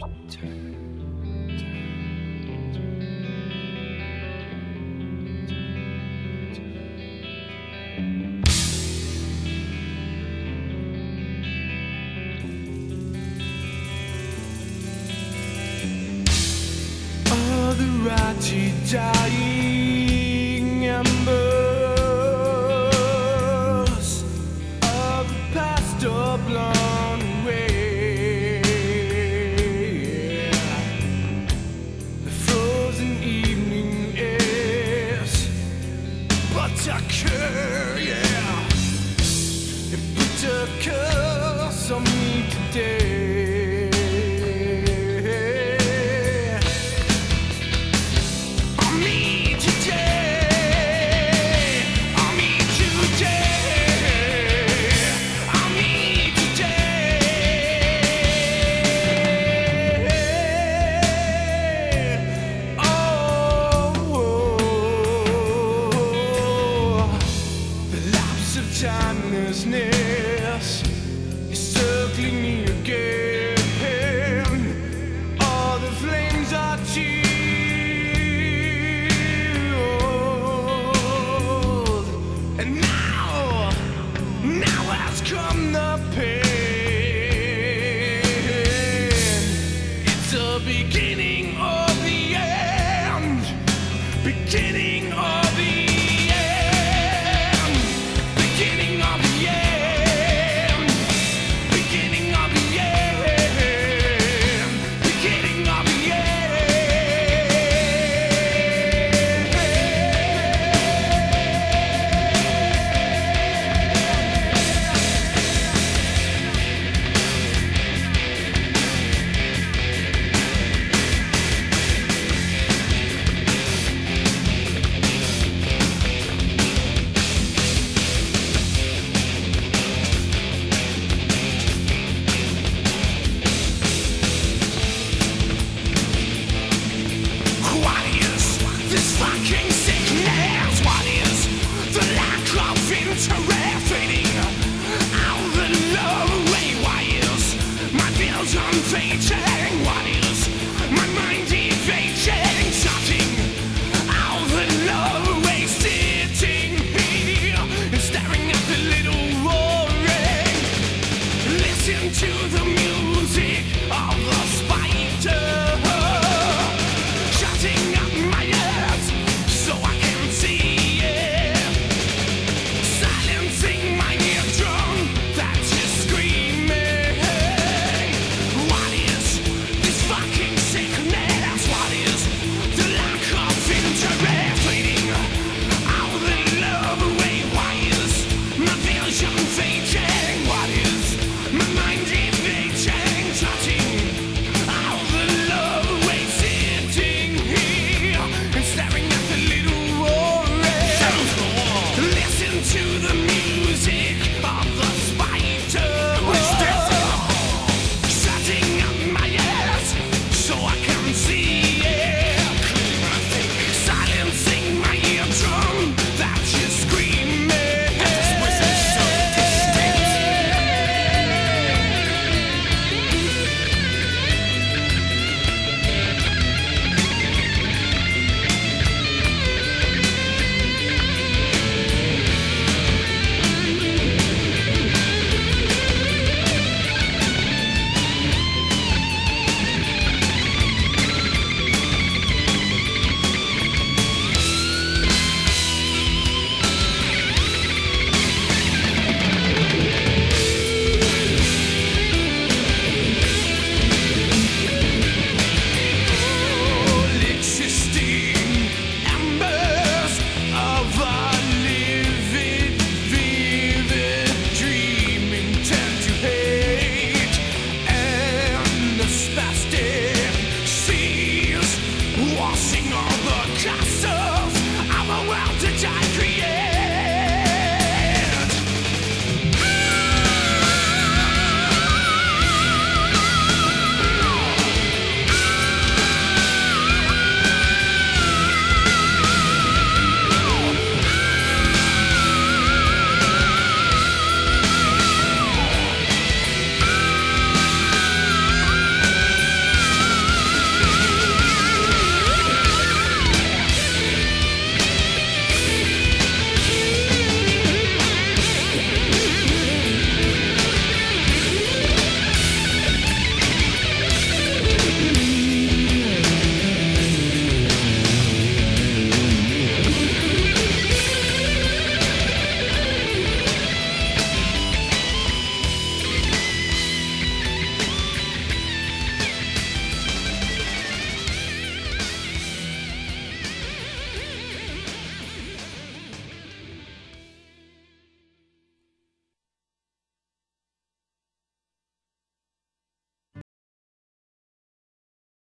Rotty dying embers of the past are blown away. The frozen evening airs but a curse, yeah. It put a curse on me today. Timelessness is circling me again. All the flames are chilled, and now has come the pain. It's the beginning of the end, beginning of the what is my mind evading, shutting all the love away, sitting here and staring at the little roaring. Listen to the music of the